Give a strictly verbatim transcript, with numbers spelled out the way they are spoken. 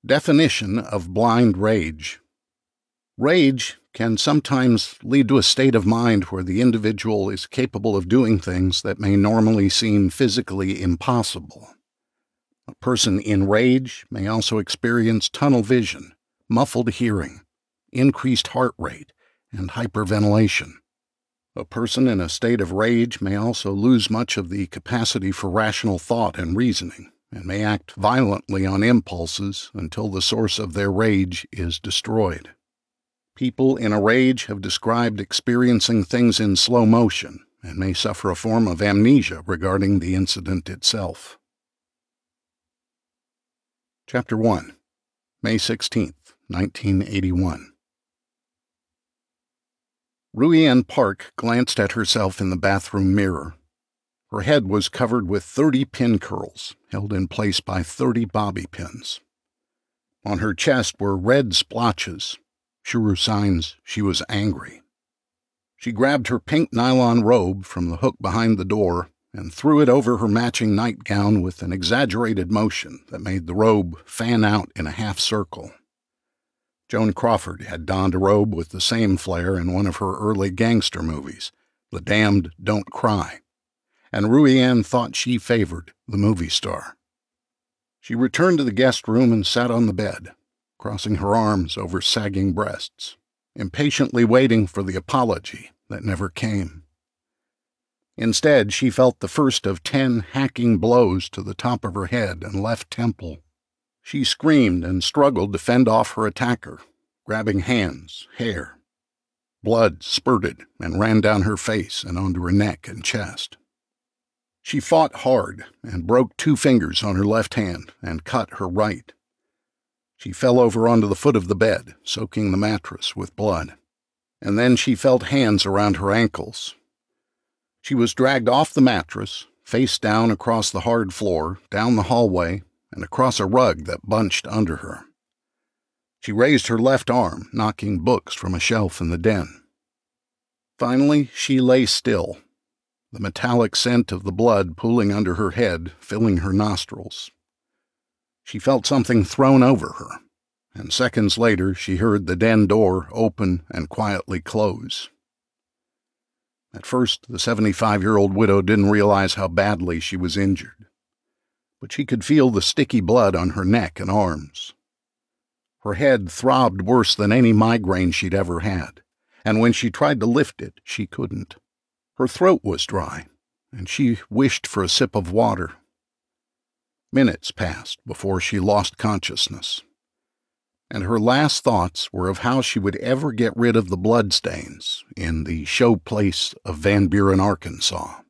Definition of blind rage. Rage can sometimes lead to a state of mind where the individual is capable of doing things that may normally seem physically impossible. A person in rage may also experience tunnel vision, muffled hearing, increased heart rate, and hyperventilation. A person in a state of rage may also lose much of the capacity for rational thought and reasoning, and may act violently on impulses until the source of their rage is destroyed. People in a rage have described experiencing things in slow motion and may suffer a form of amnesia regarding the incident itself. Chapter one, May sixteenth, nineteen eighty-one. Ruianne Park glanced at herself in the bathroom mirror. Her head was covered with thirty pin curls, held in place by thirty bobby pins. On her chest were red splotches, sure signs she was angry. She grabbed her pink nylon robe from the hook behind the door and threw it over her matching nightgown with an exaggerated motion that made the robe fan out in a half circle. Joan Crawford had donned a robe with the same flair in one of her early gangster movies, The Damned Don't Cry, and Ruianne thought she favored the movie star. She returned to the guest room and sat on the bed, crossing her arms over sagging breasts, impatiently waiting for the apology that never came. Instead, she felt the first of ten hacking blows to the top of her head and left temple. She screamed and struggled to fend off her attacker, grabbing hands, hair. Blood spurted and ran down her face and onto her neck and chest. She fought hard and broke two fingers on her left hand and cut her right. She fell over onto the foot of the bed, soaking the mattress with blood. And then she felt hands around her ankles. She was dragged off the mattress, face down across the hard floor, down the hallway, and across a rug that bunched under her. She raised her left arm, knocking books from a shelf in the den. Finally, she lay still, the metallic scent of the blood pooling under her head, filling her nostrils. She felt something thrown over her, and seconds later she heard the den door open and quietly close. At first, the seventy-five-year-old widow didn't realize how badly she was injured, but she could feel the sticky blood on her neck and arms. Her head throbbed worse than any migraine she'd ever had, and when she tried to lift it, she couldn't. Her throat was dry, and she wished for a sip of water. Minutes passed before she lost consciousness, and her last thoughts were of how she would ever get rid of the bloodstains in the show place of Van Buren, Arkansas.